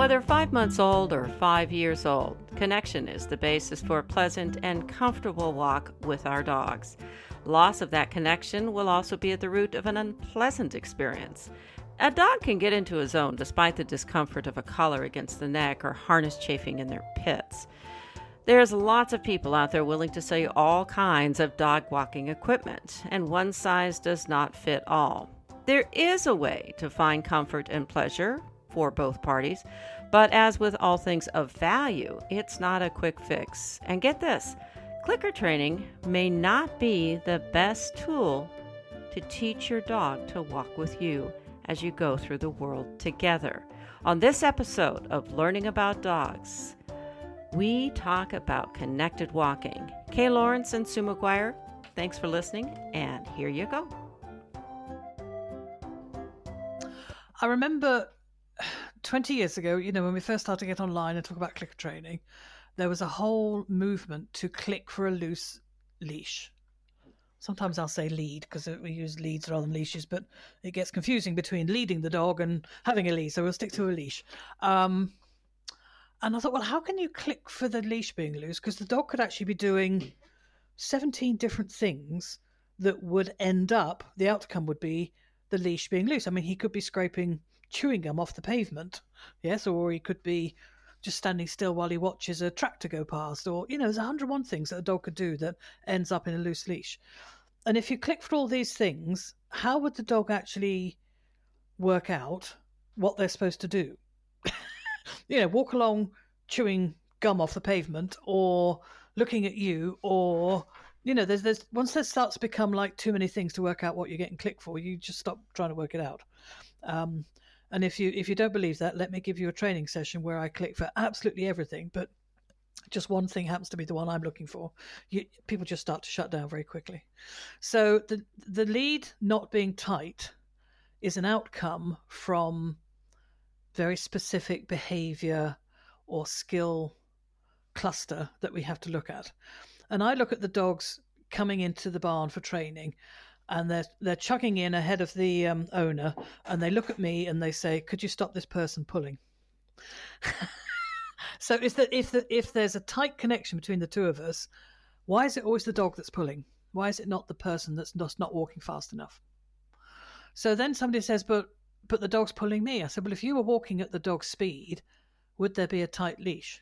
Whether 5 months old or 5 years old, connection is the basis for a pleasant and comfortable walk with our dogs. Loss of that connection will also be at the root of an unpleasant experience. A dog can get into a zone despite the discomfort of a collar against the neck or harness chafing in their pits. There's lots of people out there willing to sell you all kinds of dog walking equipment, and one size does not fit all. There is a way to find comfort and pleasure for both parties, but as with all things of value, it's not a quick fix. And get this, clicker training may not be the best tool to teach your dog to walk with you as you go through the world together. On this episode of Learning About Dogs, we talk about connected walking. Kay Lawrence and Sue McGuire, thanks for listening, and here you go. I remember 20 years ago, when we first started to get online and talk about clicker training, there was a whole movement to click for a loose leash. Sometimes I'll say lead because we use leads rather than leashes, but it gets confusing between leading the dog and having a lead, so we'll stick to a leash. And I thought, well, how can you click for the leash being loose? Because the dog could actually be doing 17 different things that would end up, the outcome would be the leash being loose. I mean, he could be scraping chewing gum off the pavement, yes, or he could be just standing still while he watches a tractor go past, or, there's 101 things that a dog could do that ends up in a loose leash. And if you click for all these things, how would the dog actually work out what they're supposed to do? Walk along chewing gum off the pavement, or looking at you, or there's once there starts to become like too many things to work out what you're getting clicked for, you just stop trying to work it out. And if you don't believe that, let me give you a training session where I click for absolutely everything, but just one thing happens to be the one I'm looking for. People just start to shut down very quickly. So the lead not being tight is an outcome from very specific behavior or skill cluster that we have to look at. And I look at the dogs coming into the barn for training, and they're chugging in ahead of the owner, and they look at me and they say, "Could you stop this person pulling?" So if there's a tight connection between the two of us, why is it always the dog that's pulling? Why is it not the person that's not walking fast enough? So then somebody says, but the dog's pulling me. I said, well, if you were walking at the dog's speed, would there be a tight leash?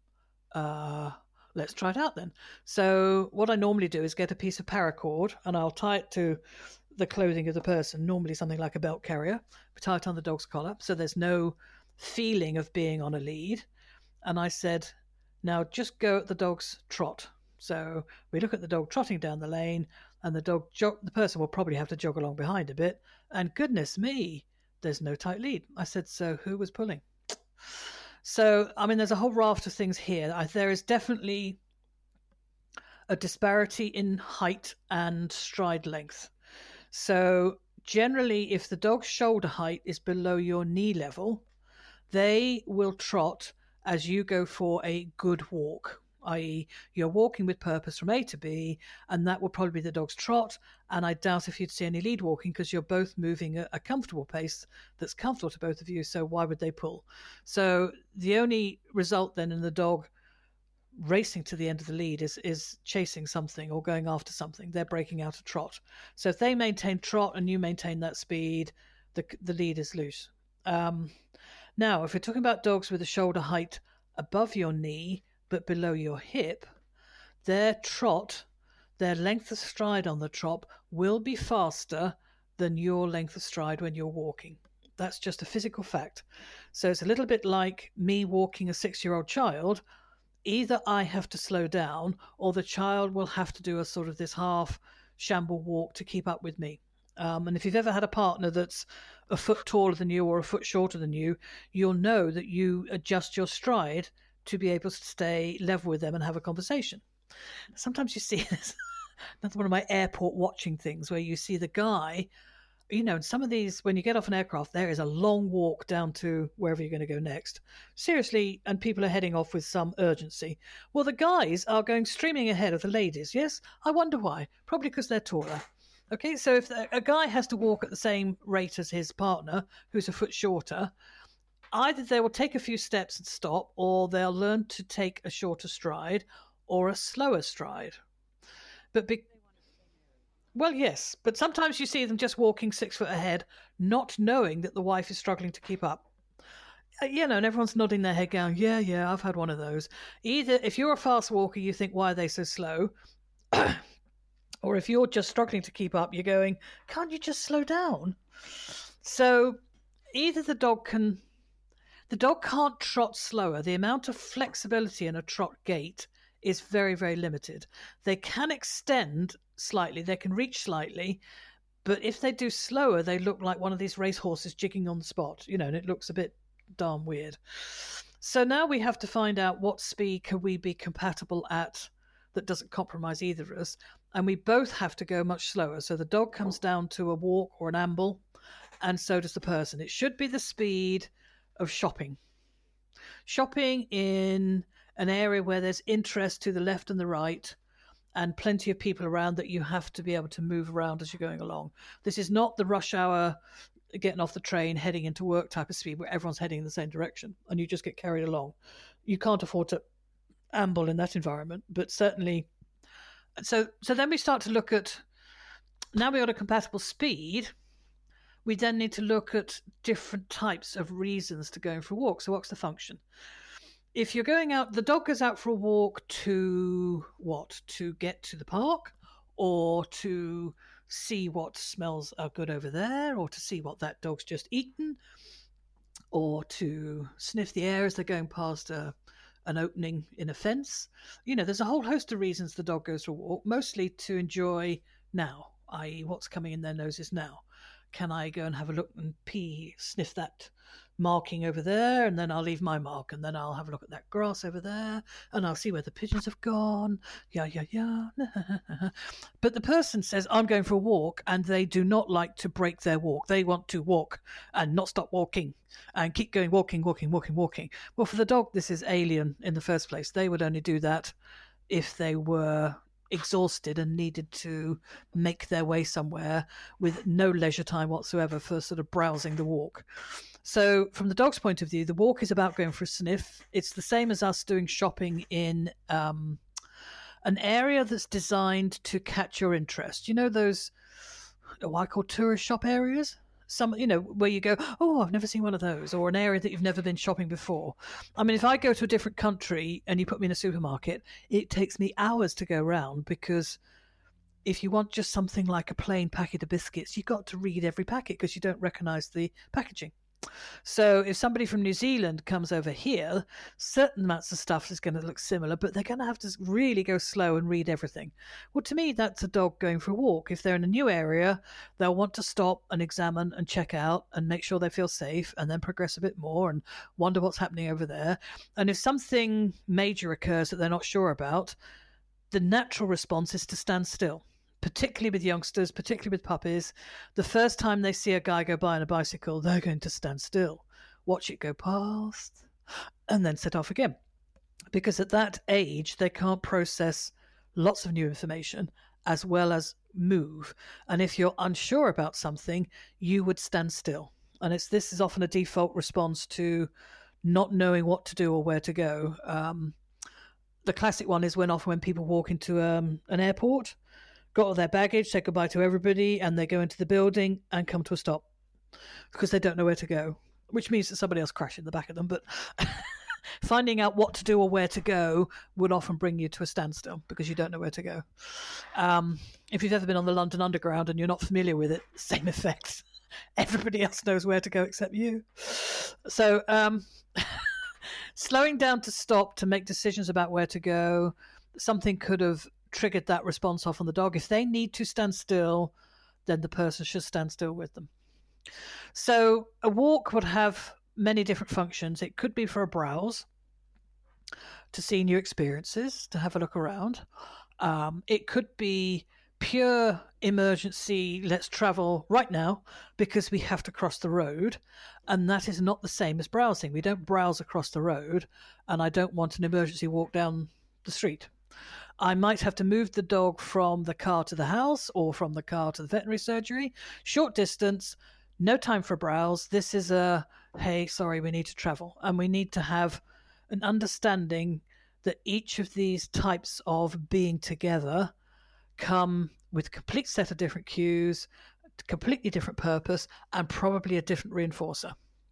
Let's try it out then. So what I normally do is get a piece of paracord and I'll tie it to the clothing of the person, normally something like a belt carrier, tie it on the dog's collar so there's no feeling of being on a lead. And I said, now just go at the dog's trot. So we look at the dog trotting down the lane, and the person will probably have to jog along behind a bit. And goodness me, there's no tight lead. I said, so who was pulling? So, I mean, there's a whole raft of things here. There is definitely a disparity in height and stride length. So generally, if the dog's shoulder height is below your knee level, they will trot as you go for a good walk, i.e. you're walking with purpose from A to B, and that will probably be the dog's trot. And I doubt if you'd see any lead walking because you're both moving at a comfortable pace that's comfortable to both of you, so why would they pull? So the only result then in the dog racing to the end of the lead is chasing something or going after something. They're breaking out a trot. So if they maintain trot and you maintain that speed, the lead is loose. Now, if we're talking about dogs with a shoulder height above your knee but below your hip, their trot, their length of stride on the trot will be faster than your length of stride when you're walking. That's just a physical fact. So it's a little bit like me walking a 6-year-old child. Either I have to slow down or the child will have to do a sort of this half shamble walk to keep up with me. And if you've ever had a partner that's a foot taller than you or a foot shorter than you, you'll know that you adjust your stride to be able to stay level with them and have a conversation. Sometimes you see this, that's one of my airport watching things, where you see the guy, in some of these, when you get off an aircraft, there is a long walk down to wherever you're going to go next. Seriously, and people are heading off with some urgency. Well, the guys are going streaming ahead of the ladies, yes? I wonder why. Probably because they're taller. Okay, so if a guy has to walk at the same rate as his partner, who's a foot shorter, either they will take a few steps and stop, or they'll learn to take a shorter stride or a slower stride. But well, yes, but sometimes you see them just walking 6 foot ahead, not knowing that the wife is struggling to keep up. And everyone's nodding their head going, yeah, I've had one of those. Either if you're a fast walker, you think, why are they so slow? Or if you're just struggling to keep up, you're going, can't you just slow down? So either the dog can't trot slower. The amount of flexibility in a trot gait is very, very limited. They can extend slightly, they can reach slightly, but if they do slower, they look like one of these racehorses jigging on the spot, and it looks a bit darn weird. So now we have to find out what speed can we be compatible at that doesn't compromise either of us, and we both have to go much slower. So the dog comes down to a walk or an amble, and so does the person. It should be the speed of shopping in an area where there's interest to the left and the right and plenty of people around that you have to be able to move around as you're going along. This is not the rush hour getting off the train heading into work type of speed where everyone's heading in the same direction and you just get carried along. You can't afford to amble in that environment, but certainly. So then we start to look at, now we've got a compatible speed, we then need to look at different types of reasons to going for a walk. So what's the function? If you're going out, the dog goes out for a walk to what? To get to the park, or to see what smells are good over there, or to see what that dog's just eaten, or to sniff the air as they're going past an opening in a fence. There's a whole host of reasons the dog goes for a walk, mostly to enjoy now, i.e. what's coming in their noses now. Can I go and have a look and sniff that marking over there, and then I'll leave my mark, and then I'll have a look at that grass over there, and I'll see where the pigeons have gone. Yeah. But the person says, I'm going for a walk, and they do not like to break their walk. They want to walk and not stop walking and keep going, walking. Well, for the dog, this is alien in the first place. They would only do that if they were exhausted and needed to make their way somewhere with no leisure time whatsoever for sort of browsing the walk. So from the dog's point of view, the walk is about going for a sniff. It's the same as us doing shopping in an area that's designed to catch your interest. Those what I call tourist shop areas? Some, where you go, oh, I've never seen one of those, or an area that you've never been shopping before. I mean, if I go to a different country and you put me in a supermarket, it takes me hours to go around, because if you want just something like a plain packet of biscuits, you've got to read every packet because you don't recognize the packaging. So if somebody from New Zealand comes over here, certain amounts of stuff is going to look similar, but they're going to have to really go slow and read everything. Well, to me, that's a dog going for a walk. If they're in a new area, they'll want to stop and examine and check out and make sure they feel safe, and then progress a bit more and wonder what's happening over there. And if something major occurs that they're not sure about, the natural response is to stand still. Particularly with youngsters, particularly with puppies, the first time they see a guy go by on a bicycle, they're going to stand still, watch it go past, and then set off again. Because at that age, they can't process lots of new information as well as move. And if you're unsure about something, you would stand still. And this is often a default response to not knowing what to do or where to go. The classic one is when people walk into an airport, got all their baggage, say goodbye to everybody, and they go into the building and come to a stop because they don't know where to go, which means that somebody else crashed in the back of them. But finding out what to do or where to go would often bring you to a standstill because you don't know where to go. If you've ever been on the London Underground and you're not familiar with it, same effect. Everybody else knows where to go except you. So slowing down to stop, to make decisions about where to go, something could have triggered that response off on the dog. If they need to stand still, then the person should stand still with them. So a walk would have many different functions. It could be for a browse, to see new experiences, to have a look around. It could be pure emergency, let's travel right now because we have to cross the road, and that is not the same as browsing. We don't browse across the road, and I don't want an emergency walk down the street. I might have to move the dog from the car to the house or from the car to the veterinary surgery. Short distance, no time for a browse. This is a hey, sorry, we need to travel. And we need to have an understanding that each of these types of being together come with a complete set of different cues, completely different purpose, and probably a different reinforcer.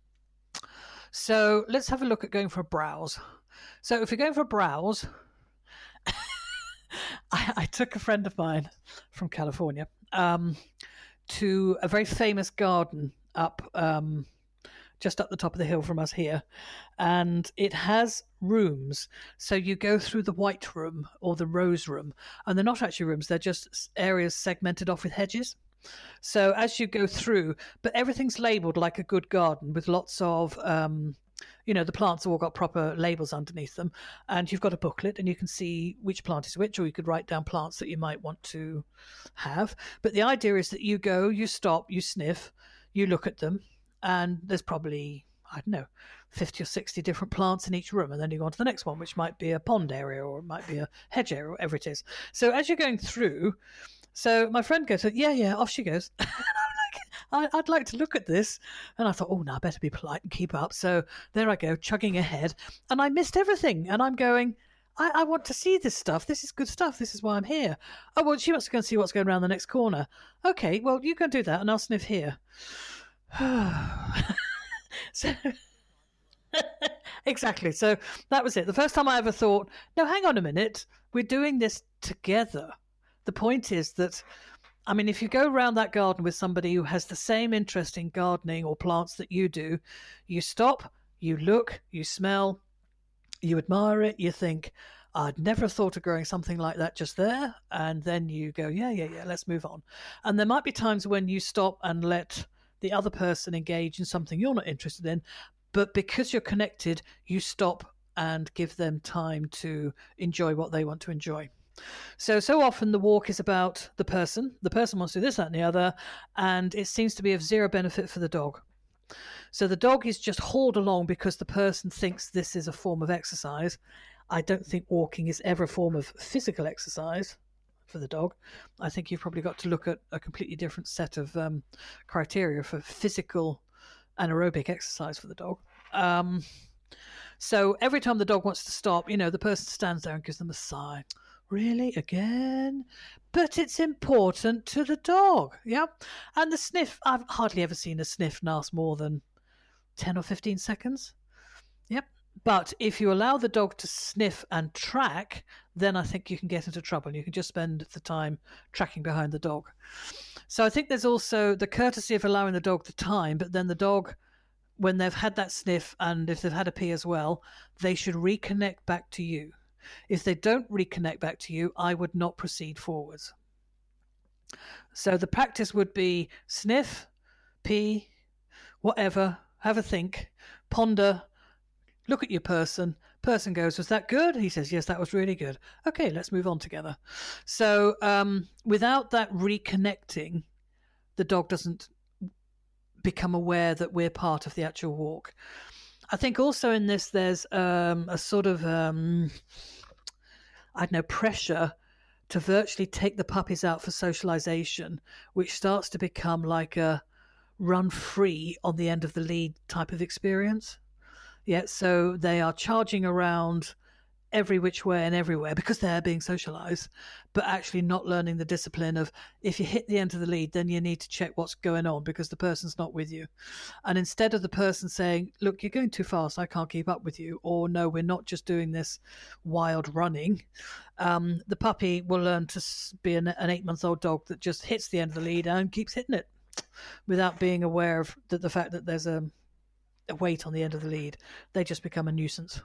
So let's have a look at going for a browse. So if you're going for a browse, I took a friend of mine from California to a very famous garden up just up the top of the hill from us here, and it has rooms. So you go through the white room or the rose room, and they're not actually rooms, they're just areas segmented off with hedges. So as you go through, but everything's labelled like a good garden with lots of the plants have all got proper labels underneath them, and you've got a booklet and you can see which plant is which, or you could write down plants that you might want to have. But the idea is that you go, you stop, you sniff, you look at them, and there's probably, I don't know, 50 or 60 different plants in each room, and then you go on to the next one, which might be a pond area or it might be a hedge area or whatever it is. So as you're going through, so my friend goes, yeah, off she goes. I'd like to look at this. And I thought, oh, no, I better be polite and keep up. So there I go, chugging ahead. And I missed everything. And I'm going, I want to see this stuff. This is good stuff. This is why I'm here. Oh, well, she wants to go and see what's going around the next corner. Okay, well, you can do that and I'll sniff here. So exactly. So that was it. The first time I ever thought, no, hang on a minute. We're doing this together. The point is that, I mean, if you go around that garden with somebody who has the same interest in gardening or plants that you do, you stop, you look, you smell, you admire it, you think, I'd never have thought of growing something like that just there. And then you go, yeah, let's move on. And there might be times when you stop and let the other person engage in something you're not interested in, but because you're connected, you stop and give them time to enjoy what they want to enjoy. So often the walk is about the person. The person wants to do this, that, and the other, and it seems to be of zero benefit for the dog. So the dog is just hauled along because the person thinks this is a form of exercise. I don't think walking is ever a form of physical exercise for the dog. I think you've probably got to look at a completely different set of criteria for physical anaerobic exercise for the dog. So every time the dog wants to stop, the person stands there and gives them a sigh. Really? Again? But it's important to the dog. Yeah. And the sniff, I've hardly ever seen a sniff last more than 10 or 15 seconds. Yep. But if you allow the dog to sniff and track, then I think you can get into trouble. You can just spend the time tracking behind the dog. So I think there's also the courtesy of allowing the dog the time, but then the dog, when they've had that sniff and if they've had a pee as well, they should reconnect back to you. If they don't reconnect back to you, I would not proceed forwards. So the practice would be sniff, pee, whatever, have a think, ponder, look at your person. Person goes, was that good? He says, yes, that was really good. Okay, let's move on together. So without that reconnecting, the dog doesn't become aware that we're part of the actual walk. I think also in this, there's a sort of, pressure to virtually take the puppies out for socialization, which starts to become like a run free on the end of the lead type of experience. Yeah, so they are charging around every which way and everywhere because they're being socialized, but actually not learning the discipline of if you hit the end of the lead, then you need to check what's going on because the person's not with you. And instead of the person saying, look, you're going too fast, I can't keep up with you, or no, we're not just doing this wild running, the puppy will learn to be an 8-month-old dog that just hits the end of the lead and keeps hitting it without being aware of the fact that there's a weight on the end of the lead. They just become a nuisance.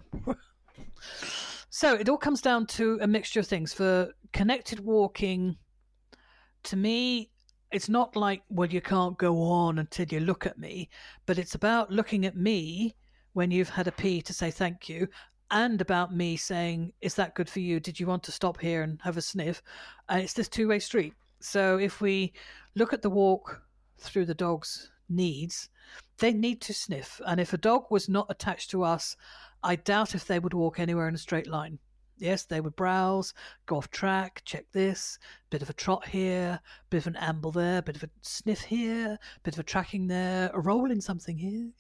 So it all comes down to a mixture of things. For connected walking, to me, it's not like, well, you can't go on until you look at me, but it's about looking at me when you've had a pee to say thank you, and about me saying, is that good for you? Did you want to stop here and have a sniff? And it's this two-way street. So if we look at the walk through the dog's needs, they need to sniff. And if a dog was not attached to us, I doubt if they would walk anywhere in a straight line. Yes, they would browse, go off track, check this, bit of a trot here, bit of an amble there, bit of a sniff here, bit of a tracking there, a roll in something here.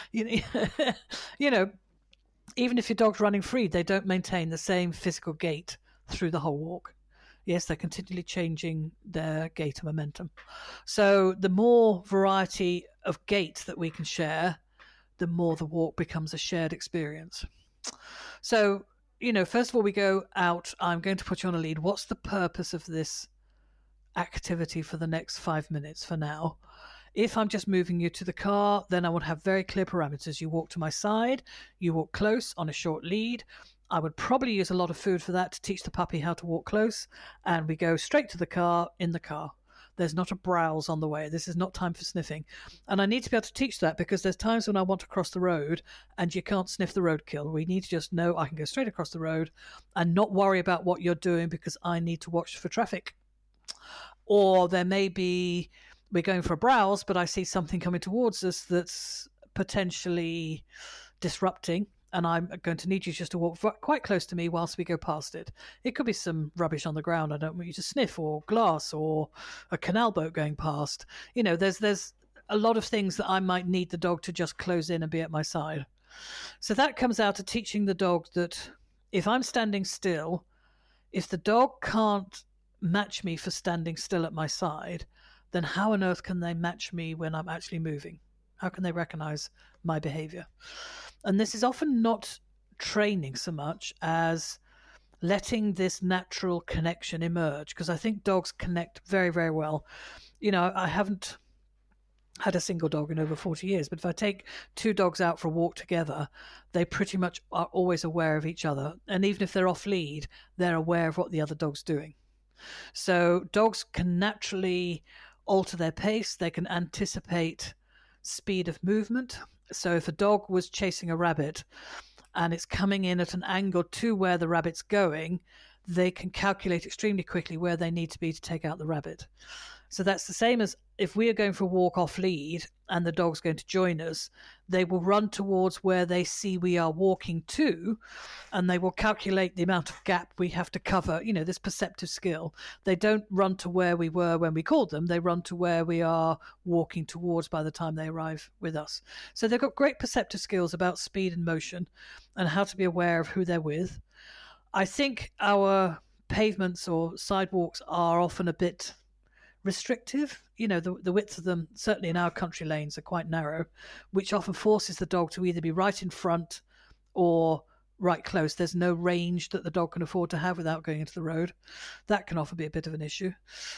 You know, even if your dog's running free, they don't maintain the same physical gait through the whole walk. Yes, they're continually changing their gait and momentum. So the more variety of gait that we can share, the more the walk becomes a shared experience. So, first of all, we go out. I'm going to put you on a lead. What's the purpose of this activity for the next 5 minutes for now? If I'm just moving you to the car, then I would have very clear parameters. You walk to my side, you walk close on a short lead. I would probably use a lot of food for that to teach the puppy how to walk close. And we go straight to the car in the car. There's not a browse on the way. This is not time for sniffing. And I need to be able to teach that because there's times when I want to cross the road and you can't sniff the roadkill. We need to just know I can go straight across the road and not worry about what you're doing because I need to watch for traffic. Or there may be, we're going for a browse, but I see something coming towards us that's potentially disrupting. And I'm going to need you just to walk quite close to me whilst we go past it. It could be some rubbish on the ground I don't want you to sniff, or glass, or a canal boat going past. There's a lot of things that I might need the dog to just close in and be at my side. So that comes out of teaching the dog that if I'm standing still, if the dog can't match me for standing still at my side, then how on earth can they match me when I'm actually moving? How can they recognize my behavior? And this is often not training so much as letting this natural connection emerge, because I think dogs connect very, very well. I haven't had a single dog in over 40 years, but if I take two dogs out for a walk together, they pretty much are always aware of each other. And even if they're off lead, they're aware of what the other dog's doing. So dogs can naturally alter their pace. They can anticipate speed of movement. So if a dog was chasing a rabbit and it's coming in at an angle to where the rabbit's going, they can calculate extremely quickly where they need to be to take out the rabbit. So that's the same as if we are going for a walk off lead and the dog's going to join us, they will run towards where they see we are walking to, and they will calculate the amount of gap we have to cover, this perceptive skill. They don't run to where we were when we called them. They run to where we are walking towards by the time they arrive with us. So they've got great perceptive skills about speed and motion and how to be aware of who they're with. I think our pavements or sidewalks are often a bit restrictive. The width of them, certainly in our country lanes, are quite narrow, which often forces the dog to either be right in front or right close. There's no range that the dog can afford to have without going into the road. That can often be a bit of an issue.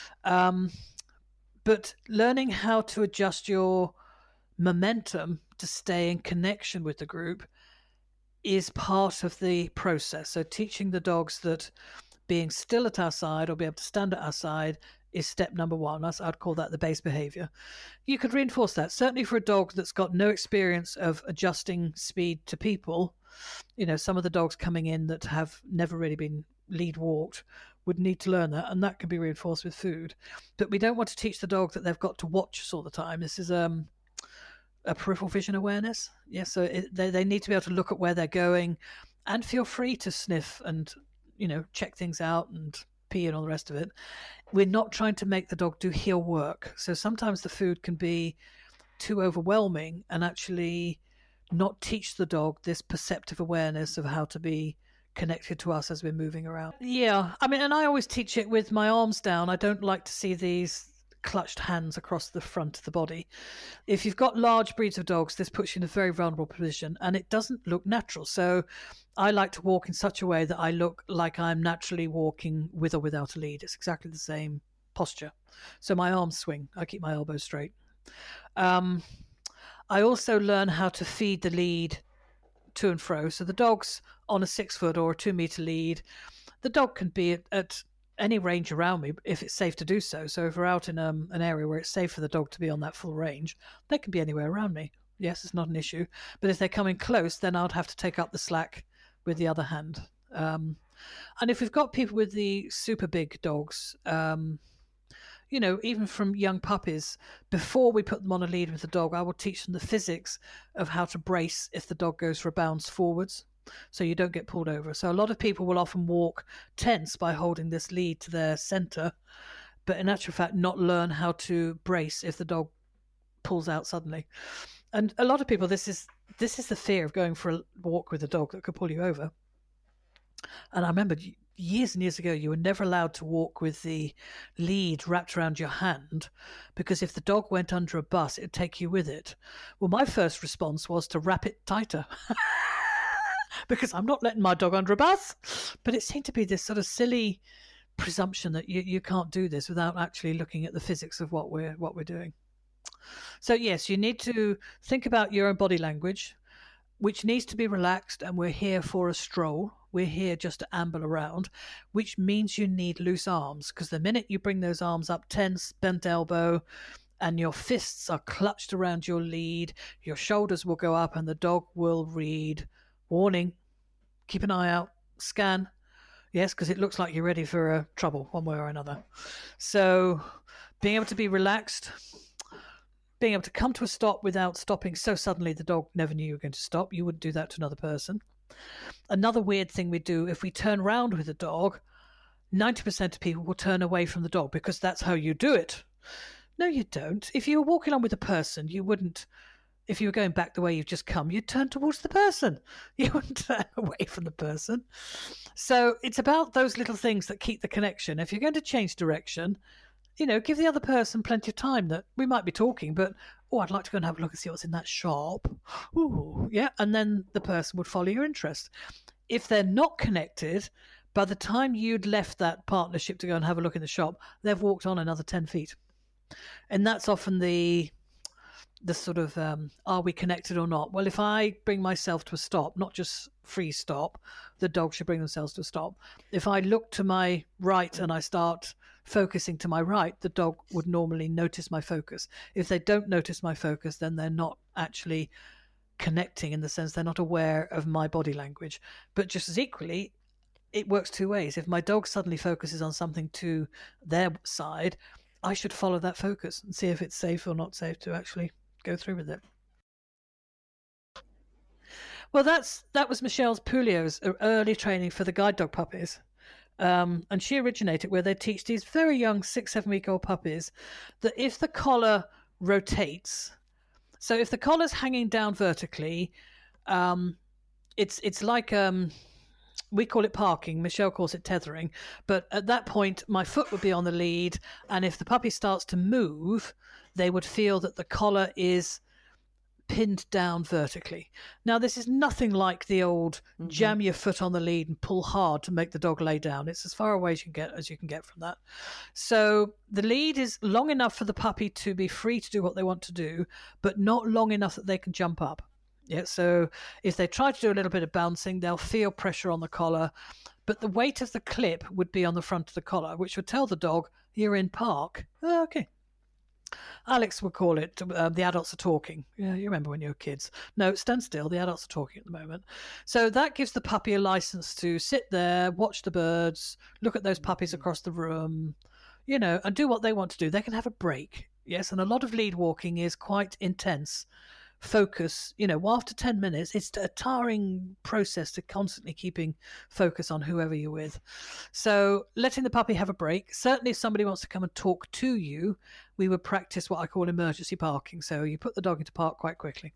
But learning how to adjust your momentum to stay in connection with the group is part of the process. So teaching the dogs that being still at our side or be able to stand at our side is step number one. I'd call that the base behavior. You could reinforce that. Certainly for a dog that's got no experience of adjusting speed to people, some of the dogs coming in that have never really been lead walked would need to learn that, and that can be reinforced with food. But we don't want to teach the dog that they've got to watch us all the time. This is a peripheral vision awareness. So they need to be able to look at where they're going and feel free to sniff and, check things out and pee and all the rest of it. We're not trying to make the dog do heel work. So sometimes the food can be too overwhelming and actually not teach the dog this perceptive awareness of how to be connected to us as we're moving around. Yeah, and I always teach it with my arms down. I don't like to see these clutched hands across the front of the body. If you've got large breeds of dogs, this puts you in a very vulnerable position and it doesn't look natural. So I like to walk in such a way that I look like I'm naturally walking with or without a lead. It's exactly the same posture. So my arms swing. I keep my elbows straight. I also learn how to feed the lead to and fro. So the dog's on a 6 foot or a 2 meter lead. The dog can be at any range around me if it's safe to do so. So if we're out in an area where it's safe for the dog to be on that full range, they can be anywhere around me. Yes, it's not an issue. But if they're coming close, then I'd have to take up the slack with the other hand. And if we've got people with the super big dogs, even from young puppies, before we put them on a lead with the dog, I will teach them the physics of how to brace if the dog goes for a bounce forwards. so you don't get pulled over. So a lot of people will often walk tense by holding this lead to their center, but in actual fact not learn how to brace if the dog pulls out suddenly. And a lot of people, this is the fear of going for a walk with a dog that could pull you over. And I remember years and years ago, you were never allowed to walk with the lead wrapped around your hand, because if the dog went under a bus, it'd take you with it. Well, my first response was to wrap it tighter because I'm not letting my dog under a bus. But it seemed to be this sort of silly presumption that you can't do this without actually looking at the physics of what we're doing. So yes, you need to think about your own body language, which needs to be relaxed, and we're here for a stroll. We're here just to amble around, which means you need loose arms, because the minute you bring those arms up tense, bent elbow, and your fists are clutched around your lead, your shoulders will go up and the dog will read, warning, keep an eye out, scan. Yes, because it looks like you're ready for trouble one way or another. So being able to be relaxed, being able to come to a stop without stopping so suddenly the dog never knew you were going to stop. You wouldn't do that to another person. Another weird thing we do, if we turn around with a dog, 90% of people will turn away from the dog because that's how you do it. No, you don't. If you were walking on with a person, you wouldn't. If you were going back the way you've just come, you'd turn towards the person. You wouldn't turn away from the person. So it's about those little things that keep the connection. If you're going to change direction, give the other person plenty of time. That we might be talking, but I'd like to go and have a look and see what's in that shop. Ooh, yeah, and then the person would follow your interest. If they're not connected, by the time you'd left that partnership to go and have a look in the shop, they've walked on another 10 feet. And that's often the sort of, are we connected or not? Well, if I bring myself to a stop, not just free stop, the dog should bring themselves to a stop. If I look to my right and I start focusing to my right, the dog would normally notice my focus. If they don't notice my focus, then they're not actually connecting, in the sense they're not aware of my body language. But just as equally, it works two ways. If my dog suddenly focuses on something to their side, I should follow that focus and see if it's safe or not safe to actually go through with it. Well, that was Michelle Pouliot's early training for the guide dog puppies. And she originated where they teach these very young 6-7 week old puppies that if the collar rotates, so if the collar's hanging down vertically, it's like we call it parking, Michelle calls it tethering, but at that point my foot would be on the lead, and if the puppy starts to move, they would feel that the collar is pinned down vertically. Now, this is nothing like the old jam your foot on the lead and pull hard to make the dog lay down. It's as far away as you can get from that. So the lead is long enough for the puppy to be free to do what they want to do, but not long enough that they can jump up. Yeah, so if they try to do a little bit of bouncing, they'll feel pressure on the collar, but the weight of the clip would be on the front of the collar, which would tell the dog, you're in park. Oh, okay. Alex would call it, the adults are talking. Yeah, you remember when you were kids. No, stand still, the adults are talking at the moment. So that gives the puppy a license to sit there, watch the birds, look at those puppies across the room, and do what they want to do. They can have a break. Yes, and a lot of lead walking is quite intense. Focus, after 10 minutes, it's a tiring process to constantly keeping focus on whoever you're with. So letting the puppy have a break. Certainly if somebody wants to come and talk to you, we would practice what I call emergency parking. So you put the dog into park quite quickly.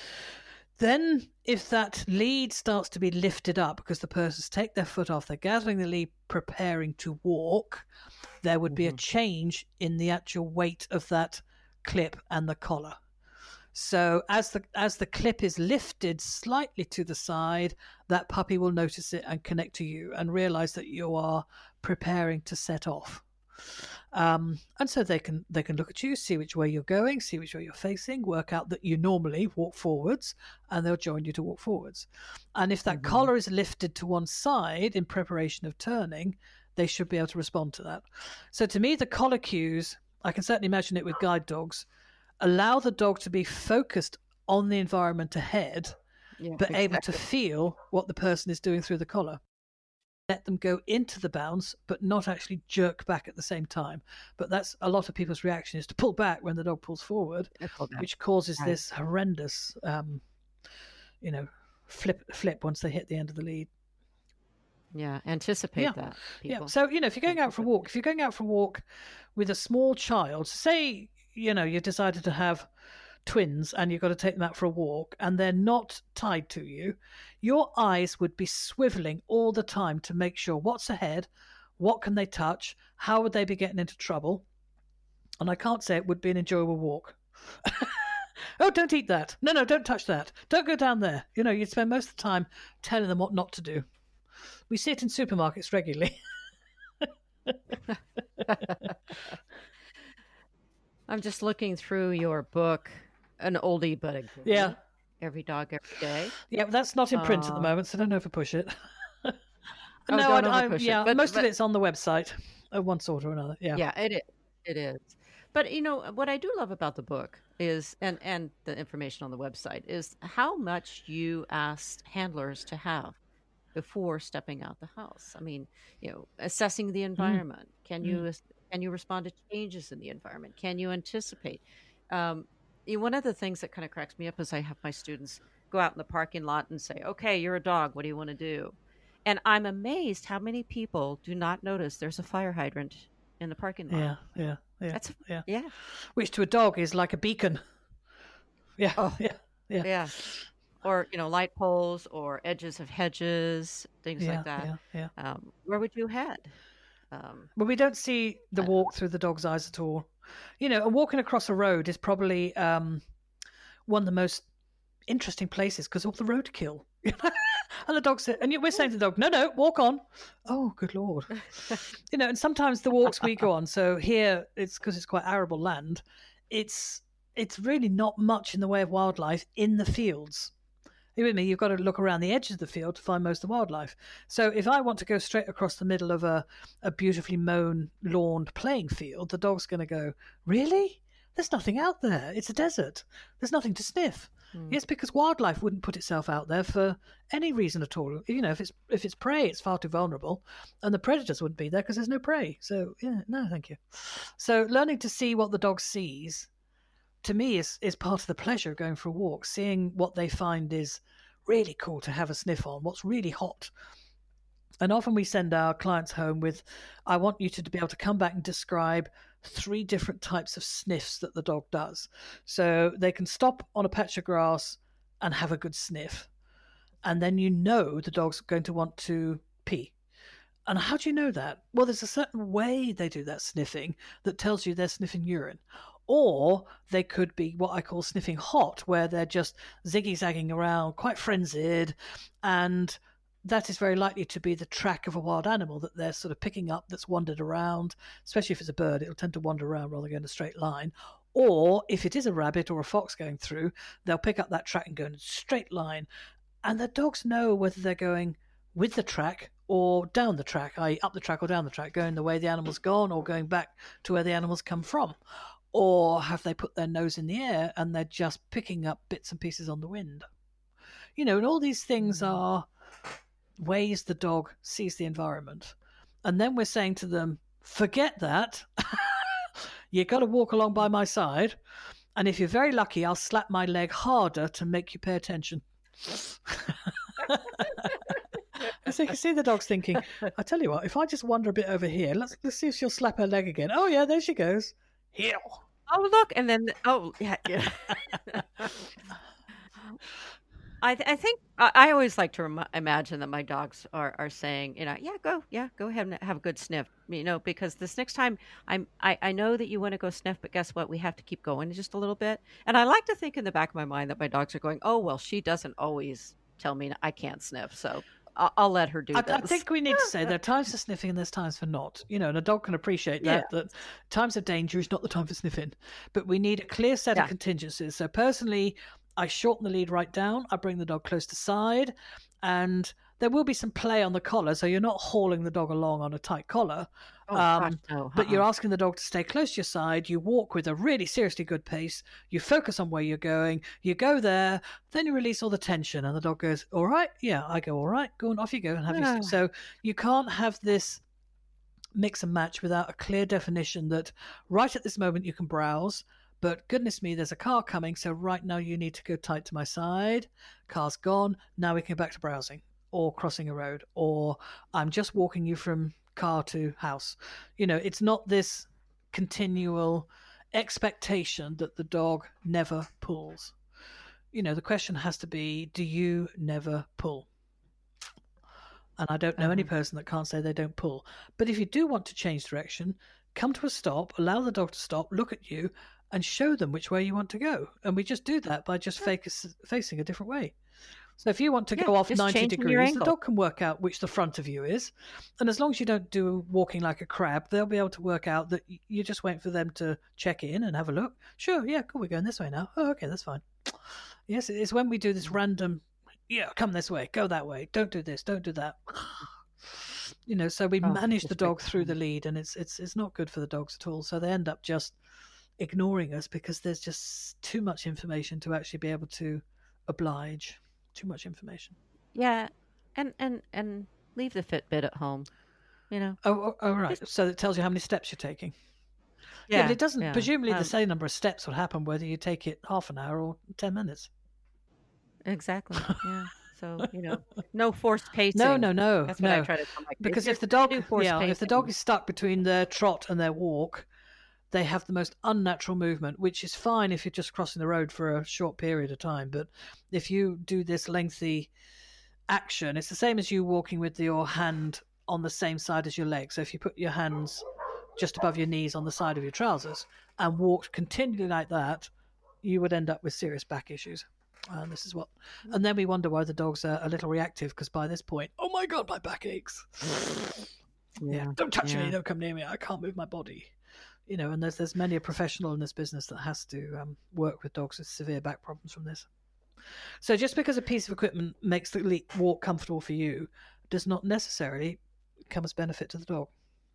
Then if that lead starts to be lifted up because the person's take their foot off, they're gathering the lead, preparing to walk, there would be a change in the actual weight of that clip and the collar. So as the clip is lifted slightly to the side, that puppy will notice it and connect to you and realize that you are preparing to set off. And so they can look at you, see which way you're going, see which way you're facing, work out that you normally walk forwards, and they'll join you to walk forwards. And if that collar is lifted to one side in preparation of turning, they should be able to respond to that. So to me, the collar cues, I can certainly imagine it with guide dogs, allow the dog to be focused on the environment ahead, but able to feel what the person is doing through the collar. Let them go into the bounce, but not actually jerk back at the same time. But that's a lot of people's reaction, is to pull back when the dog pulls forward, which causes this horrendous, flip once they hit the end of the lead. Yeah, anticipate that. People. Yeah. So, if you're going out for a walk, with a small child, say, you decided to have twins and you've got to take them out for a walk and they're not tied to you, your eyes would be swiveling all the time to make sure what's ahead, what can they touch, how would they be getting into trouble. And I can't say it would be an enjoyable walk. Oh, don't eat that. No, don't touch that. Don't go down there. You'd spend most of the time telling them what not to do. We see it in supermarkets regularly. I'm just looking through your book, an oldie but a goodie. Yeah. Every Dog, Every Day. Yeah, but that's not in print at the moment, so don't overpush it. Push it. But most of it's on the website of one sort or another. Yeah. Yeah, it is. But what I do love about the book is, and the information on the website, is how much you asked handlers to have before stepping out the house. I mean, assessing the environment. Can you respond to changes in the environment? Can you anticipate? One of the things that kind of cracks me up is I have my students go out in the parking lot and say, "Okay, you're a dog. What do you want to do?" And I'm amazed how many people do not notice there's a fire hydrant in the parking lot. Yeah. Which to a dog is like a beacon. Yeah. Oh, yeah. Or light poles or edges of hedges, things like that. Yeah. Where would you head? Well, we don't see the walk through the dog's eyes at all. And walking across a road is probably one of the most interesting places because all the roadkill. And the dog said, and we're saying to the dog, no, walk on. Oh, good Lord. And sometimes the walks we go on, so here it's because it's quite arable land, it's really not much in the way of wildlife in the fields. You with me? You've got to look around the edges of the field to find most of the wildlife. So if I want to go straight across the middle of a beautifully mown, lawned playing field, the dog's going to go, really? There's nothing out there. It's a desert. There's nothing to sniff. Yes, because wildlife wouldn't put itself out there for any reason at all. If it's prey, it's far too vulnerable, and the predators wouldn't be there because there's no prey. So yeah, no, thank you. So learning to see what the dog sees, to me, is part of the pleasure of going for a walk. Seeing what they find is really cool to have a sniff on. What's really hot. And often we send our clients home with, I want you to be able to come back and describe 3 different types of sniffs that the dog does. So they can stop on a patch of grass and have a good sniff. And then the dog's going to want to pee. And how do you know that? Well, there's a certain way they do that sniffing that tells you they're sniffing urine. Or they could be what I call sniffing hot, where they're just ziggy-zagging around, quite frenzied, and that is very likely to be the track of a wild animal that they're sort of picking up that's wandered around. Especially if it's a bird, it'll tend to wander around rather than go in a straight line. Or if it is a rabbit or a fox going through, they'll pick up that track and go in a straight line. And the dogs know whether they're going with the track or down the track, i.e. up the track or down the track, going the way the animal's gone or going back to where the animal's come from. Or have they put their nose in the air and they're just picking up bits and pieces on the wind? And all these things are ways the dog sees the environment. And then we're saying to them, forget that. You got to walk along by my side. And if you're very lucky, I'll slap my leg harder to make you pay attention. So you can see the dog's thinking, I tell you what, if I just wander a bit over here, let's see if she'll slap her leg again. Oh, yeah, there she goes. Here. Oh, look. And then, yeah. I think I always like to imagine that my dogs are saying, go ahead and have a good sniff, because this next time I know that you want to go sniff, but guess what? We have to keep going just a little bit. And I like to think in the back of my mind that my dogs are going, oh, well, she doesn't always tell me I can't sniff. So I'll let her do this. I think we need to say there are times for sniffing and there's times for not. And a dog can appreciate that times of danger is not the time for sniffing. But we need a clear set of contingencies. So personally, I shorten the lead right down. I bring the dog close to side. And there will be some play on the collar. So you're not hauling the dog along on a tight collar. But you're asking the dog to stay close to your side. You walk with a really seriously good pace. You focus on where you're going. You go there. Then you release all the tension. And the dog goes, all right. Yeah, I go, all right. Go on, off you go and have your... So you can't have this mix and match without a clear definition that right at this moment you can browse. But goodness me, there's a car coming, so right now you need to go tight to my side. Car's gone. Now we can go back to browsing or crossing a road, or I'm just walking you from car to house. It's not this continual expectation that the dog never pulls. The question has to be, do you never pull? And I don't know any person that can't say they don't pull. But if you do want to change direction, come to a stop, allow the dog to stop, look at you, and show them which way you want to go. And we just do that by just facing a different way. So if you want to go off 90 degrees, the dog can work out which the front of you is. And as long as you don't do walking like a crab, they'll be able to work out that you just wait for them to check in and have a look. Sure, yeah, cool, we're going this way now. Oh, okay, that's fine. Yes, it's when we do this random, come this way, go that way, don't do this, don't do that. So we manage the dog through the lead, and it's not good for the dogs at all. So they end up just ignoring us because there's just too much information to actually be able to oblige. Too much information. Yeah, and leave the Fitbit at home. Oh, right. So it tells you how many steps you're taking. Yeah, but it doesn't. Yeah. Presumably, the same number of steps would happen whether you take it half an hour or 10 minutes. Exactly. Yeah. So no forced pacing. No. That's what I try to tell my kids. Because if the dog is stuck between their trot and their walk, they have the most unnatural movement, which is fine if you're just crossing the road for a short period of time. But if you do this lengthy action, it's the same as you walking with your hand on the same side as your leg. So if you put your hands just above your knees on the side of your trousers and walked continually like that, you would end up with serious back issues. And this is what, and then we wonder why the dogs are a little reactive, because by this point, oh my God, my back aches. Yeah, don't touch me, don't come near me, I can't move my body. And there's many a professional in this business that has to work with dogs with severe back problems from this. So just because a piece of equipment makes the walk comfortable for you does not necessarily come as benefit to the dog.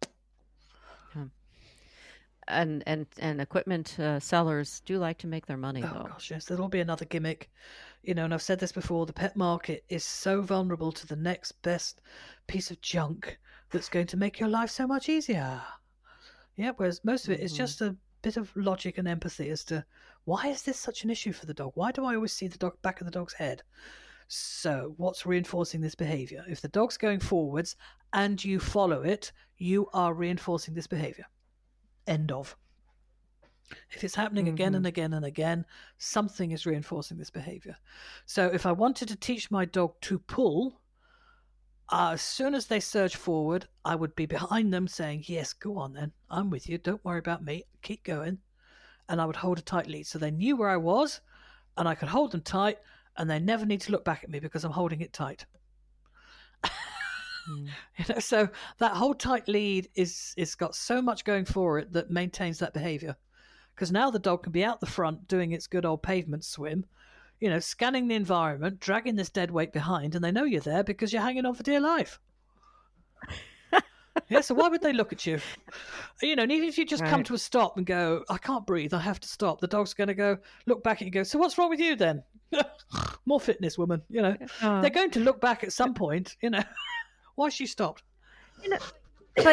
And equipment sellers do like to make their money, though. Oh gosh, yes, there'll be another gimmick. And I've said this before, the pet market is so vulnerable to the next best piece of junk that's going to make your life so much easier. Yeah, whereas most of it is just a bit of logic and empathy as to why is this such an issue for the dog? Why do I always see the back of the dog's head? So what's reinforcing this behavior? If the dog's going forwards and you follow it, you are reinforcing this behavior. End of. If it's happening again and again and again, something is reinforcing this behavior. So if I wanted to teach my dog to pull, as soon as they surge forward, I would be behind them saying, yes, go on then, I'm with you, don't worry about me, keep going. And I would hold a tight lead so they knew where I was, and I could hold them tight, and they never need to look back at me because I'm holding it tight. So that whole tight lead is got so much going for it that maintains that behavior. Because now the dog can be out the front doing its good old pavement swim, scanning the environment, dragging this dead weight behind, and they know you're there because you're hanging on for dear life. Yeah, so why would they look at you? And even if you just come to a stop and go, I can't breathe, I have to stop, the dog's going to go, look back at you and go, so what's wrong with you then? More fitness, woman, They're going to look back at some point, Why she stopped? But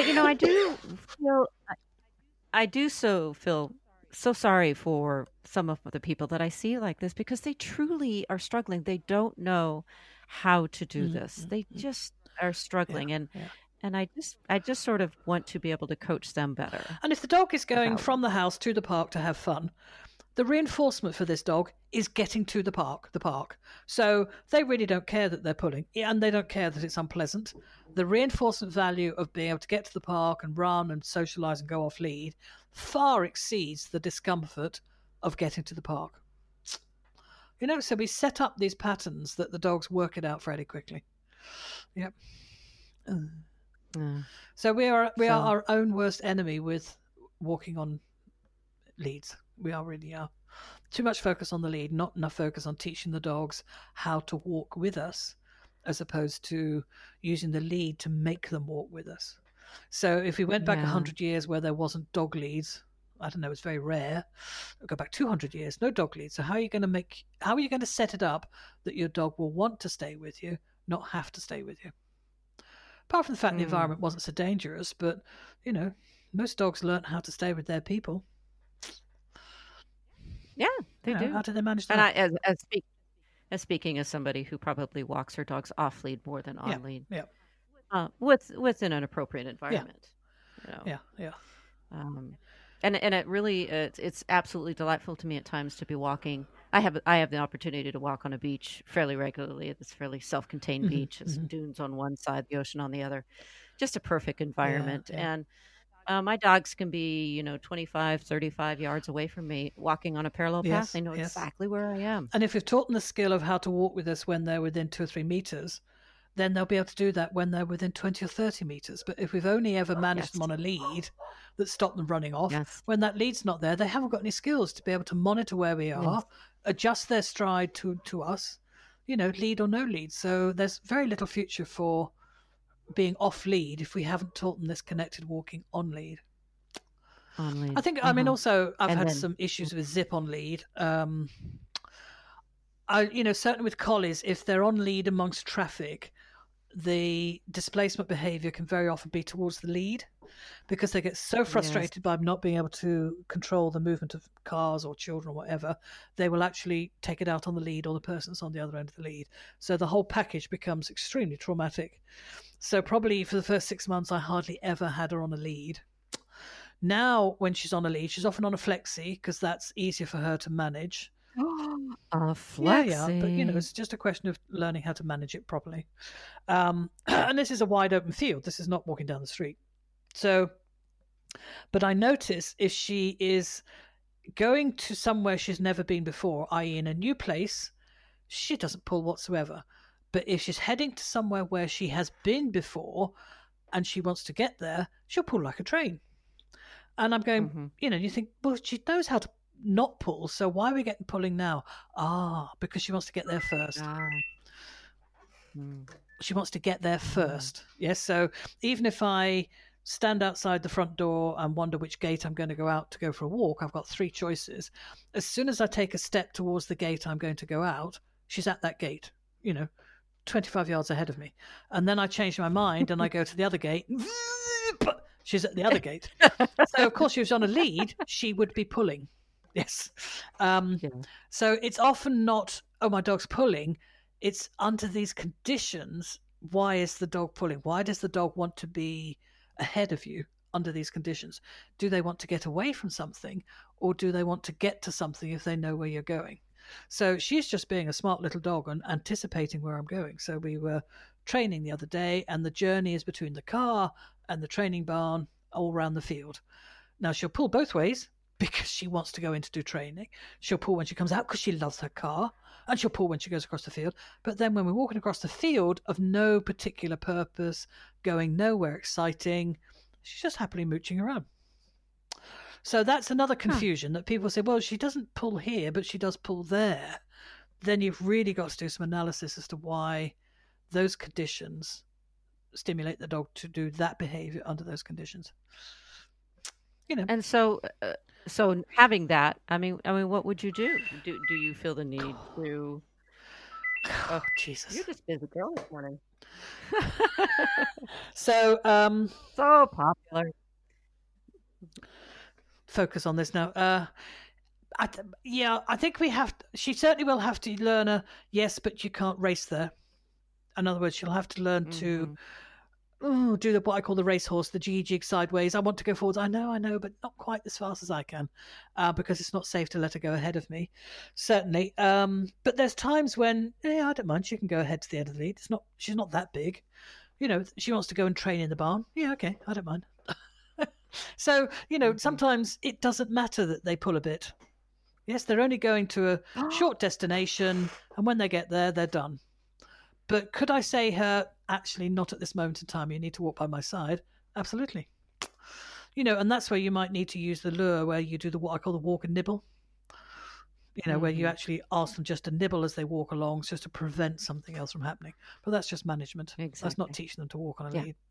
I do feel so sorry for some of the people that I see like this, because they truly are struggling. They don't know how to do this. They just are struggling, and I just sort of want to be able to coach them better. And if the dog is going from the house to the park to have fun, the reinforcement for this dog is getting to the park. So they really don't care that they're pulling, and they don't care that it's unpleasant. The reinforcement value of being able to get to the park and run and socialize and go off lead far exceeds the discomfort of getting to the park. So we set up these patterns that the dogs work it out fairly quickly. Yep. So we are our own worst enemy with walking on leads. We really are. Too much focus on the lead, not enough focus on teaching the dogs how to walk with us, as opposed to using the lead to make them walk with us. So if we went back 100 years where there wasn't dog leads, I don't know, it's very rare. We'll go back 200 years, no dog leads. So how are you going to set it up that your dog will want to stay with you, not have to stay with you? Apart from the fact the environment wasn't so dangerous, but, most dogs learn how to stay with their people. Yeah, they do. How do they manage And that? as speaking as somebody who probably walks her dogs off lead more than Yeah, on lead, yeah, within an appropriate yeah, environment, you know. yeah, yeah. Um, and it really it's absolutely delightful to me at times to be walking. I have the opportunity to walk on a beach fairly regularly. It's a fairly self-contained Hmm. beach. It's Hmm. dunes on one side, the ocean on the other. Just a perfect Yeah, environment. yeah, And my dogs can be, 25, 35 yards away from me walking on a parallel path. yes, They know yes. exactly where I am. And if we've taught them the skill of how to walk with us when they're within 2 or 3 meters, then they'll be able to do that when they're within 20 or 30 meters. But if we've only ever managed Yes. them on a lead that stopped them running off, Yes. when that lead's not there, they haven't got any skills to be able to monitor where we are, Yes. adjust their stride to us, lead or no lead. So there's very little future for being off lead if we haven't taught them this connected walking on lead. On lead. I think, I mean, also I've And had then some issues with zip on lead. Certainly with collies, if they're on lead amongst traffic, the displacement behavior can very often be towards the lead because they get so frustrated by not being able to control the movement of cars or children or whatever, they will actually take it out on the lead or the person that's on the other end of the lead. So the whole package becomes extremely traumatic. So probably for the first 6 months, I hardly ever had her on a lead. Now, when she's on a lead, she's often on a flexi because that's easier for her to manage. a flexi. Yeah, but it's just a question of learning how to manage it properly. And this is a wide open field. This is not walking down the street. So, but I notice if she is going to somewhere she's never been before, i.e. in a new place, she doesn't pull whatsoever. But if she's heading to somewhere where she has been before and she wants to get there, she'll pull like a train. And I'm going, you think, well, she knows how to not pull, so why are we getting pulling now? Because she wants to get there first. She wants to get there first. Yes, so even if I stand outside the front door and wonder which gate I'm going to go out to go for a walk, I've got 3 choices. As soon as I take a step towards the gate I'm going to go out, she's at that gate, 25 yards ahead of me. And then I change my mind and I go to the other gate. She's at the other gate. So, of course, she was on a lead. She would be pulling. Yes. So it's often not, my dog's pulling. It's under these conditions. Why is the dog pulling? Why does the dog want to be ahead of you under these conditions? Do they want to get away from something, or do they want to get to something if they know where you're going? So she's just being a smart little dog and anticipating where I'm going. So we were training the other day, and the journey is between the car and the training barn all around the field. Now, she'll pull both ways because she wants to go in to do training. She'll pull when she comes out because she loves her car, and she'll pull when she goes across the field. But then when we're walking across the field of no particular purpose, going nowhere exciting, she's just happily mooching around. So that's another confusion that people say, well, she doesn't pull here, but she does pull there. Then you've really got to do some analysis as to why those conditions stimulate the dog to do that behavior under those conditions. And so having that, I mean, what would you do? Do you feel the need to? Oh, Jesus! You're just busy girl this morning. So popular. Focus on this now. I think we have. She certainly will have to learn a yes, but you can't race there. In other words, she'll have to learn to do what I call the racehorse, the jig sideways. I want to go forwards. I know, but not quite as fast as I can, because it's not safe to let her go ahead of me. Certainly, but there's times when I don't mind. She can go ahead to the end of the lead. She's not that big. She wants to go and train in the barn. Yeah, okay, I don't mind. So sometimes it doesn't matter that they pull a bit. Yes, they're only going to a short destination, and when they get there, they're done. But could I say her, actually, not at this moment in time, you need to walk by my side? Absolutely. And that's where you might need to use the lure where you do what I call the walk and nibble. Where you actually ask them just to nibble as they walk along, just to prevent something else from happening. But that's just management. Exactly. That's not teaching them to walk on a lead.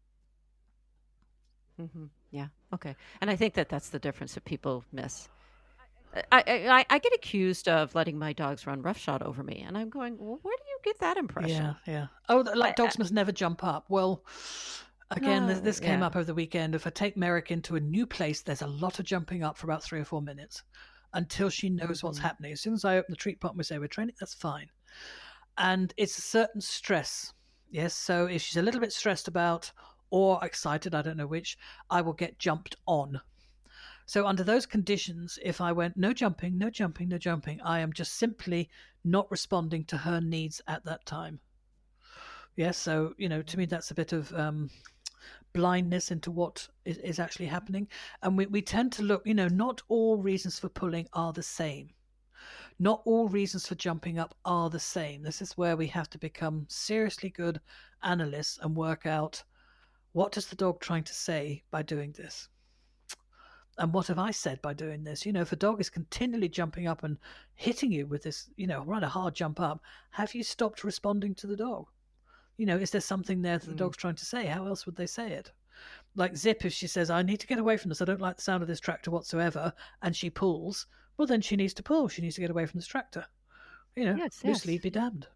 Yeah. Okay. And I think that's the difference that people miss. I get accused of letting my dogs run roughshod over me, and I'm going, well, where do you get that impression? Yeah. Oh, like dogs must never jump up. Well, again, this came up over the weekend. If I take Merrick into a new place, there's a lot of jumping up for about 3 or 4 minutes. until she knows what's happening. As soon as I open the treat pot and we say we're training, that's fine. And it's a certain stress. Yes, so if she's a little bit stressed about or excited, I don't know which, I will get jumped on. So under those conditions, if I went no jumping, no jumping, no jumping, I am just simply not responding to her needs at that time. Yes, so, to me, that's a bit of blindness into what is actually happening. And we tend to look, not all reasons for pulling are the same. Not all reasons for jumping up are the same. This is where we have to become seriously good analysts and work out, what is the dog trying to say by doing this? And what have I said by doing this? If a dog is continually jumping up and hitting you with this, rather hard jump up, have you stopped responding to the dog? Is there something there that the dog's trying to say? How else would they say it? Like Zip, if she says, I need to get away from this, I don't like the sound of this tractor whatsoever, and she pulls, well, then she needs to pull. She needs to get away from this tractor. Loose lead be damned.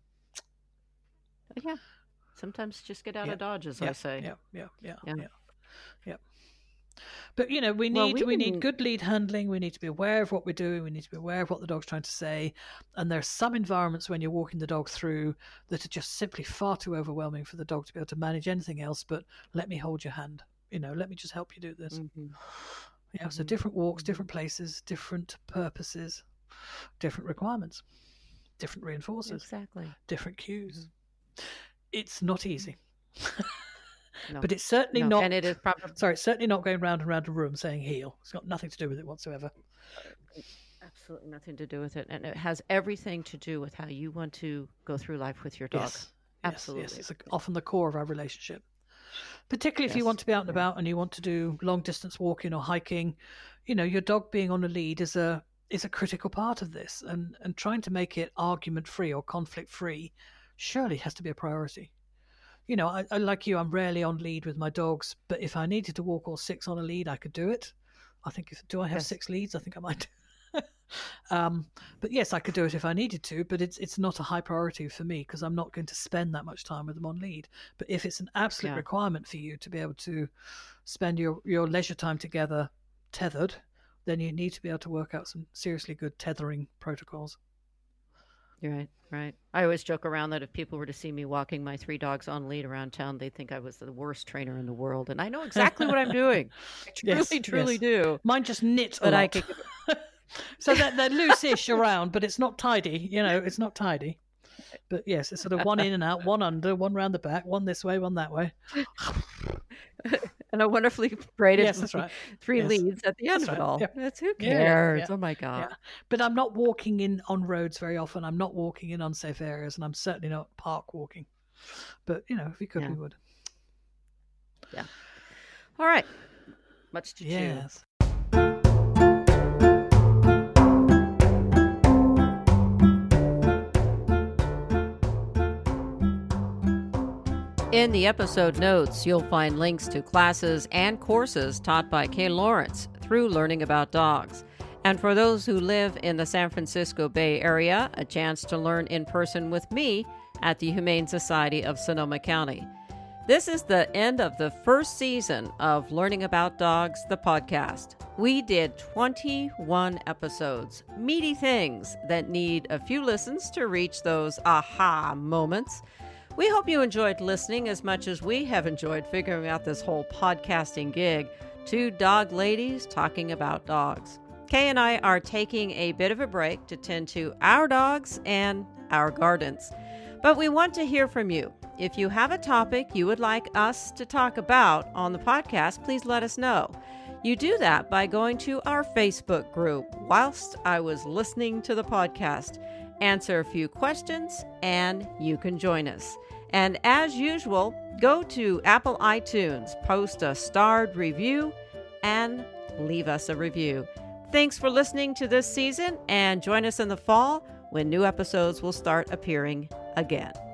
Yeah. Sometimes just get out of Dodge, as I say. Yeah. But we need good lead handling. We need to be aware of what we're doing. We need to be aware of what the dog's trying to say. And there's some environments when you're walking the dog through that are just simply far too overwhelming for the dog to be able to manage anything else. But let me hold your hand. Let me just help you do this. Yeah. So different walks, different places, different purposes, different requirements, different reinforcers, exactly, different cues. It's not easy. No. But it's certainly not. And it is probably. Sorry, it's certainly not going round and round a room saying heel. It's got nothing to do with it whatsoever. Absolutely nothing to do with it, and it has everything to do with how you want to go through life with your dog. Yes. Absolutely, yes. It's often the core of our relationship. Particularly if you want to be out and about and you want to do long distance walking or hiking, your dog being on a lead is a critical part of this, and trying to make it argument free or conflict free surely has to be a priority. I like you, I'm rarely on lead with my dogs, but if I needed to walk all 6 on a lead, I could do it. I think do I have 6 leads? I think I might. But yes, I could do it if I needed to, but it's not a high priority for me because I'm not going to spend that much time with them on lead. But if it's an absolute requirement for you to be able to spend your leisure time together tethered, then you need to be able to work out some seriously good tethering protocols. Right. I always joke around that if people were to see me walking my 3 dogs on lead around town, they'd think I was the worst trainer in the world. And I know exactly what I'm doing. I truly do. Mine just knit a lot. So they're loose-ish around, but it's not tidy. It's not tidy. But yes, it's sort of one in and out, one under, one round the back, one this way, one that way. And a wonderfully braided 3 Yes. leads at the end of it all. Yep. That's who cares? Yeah. Oh my God. Yeah. But I'm not walking in on roads very often. I'm not walking in unsafe areas, and I'm certainly not park walking. But if we could, we would. Yeah. All right. Much to Yes. chew. In the episode notes, you'll find links to classes and courses taught by Kay Lawrence through Learning About Dogs. And for those who live in the San Francisco Bay Area, a chance to learn in person with me at the Humane Society of Sonoma County. This is the end of the first season of Learning About Dogs, the podcast. We did 21 episodes, meaty things that need a few listens to reach those aha moments. We hope you enjoyed listening as much as we have enjoyed figuring out this whole podcasting gig. 2 dog ladies talking about dogs. Kay and I are taking a bit of a break to tend to our dogs and our gardens. But we want to hear from you. If you have a topic you would like us to talk about on the podcast, please let us know. You do that by going to our Facebook group, Whilst I Was Listening to the Podcast. Answer a few questions, and you can join us. And as usual, go to Apple iTunes, post a starred review, and leave us a review. Thanks for listening to this season, and join us in the fall when new episodes will start appearing again.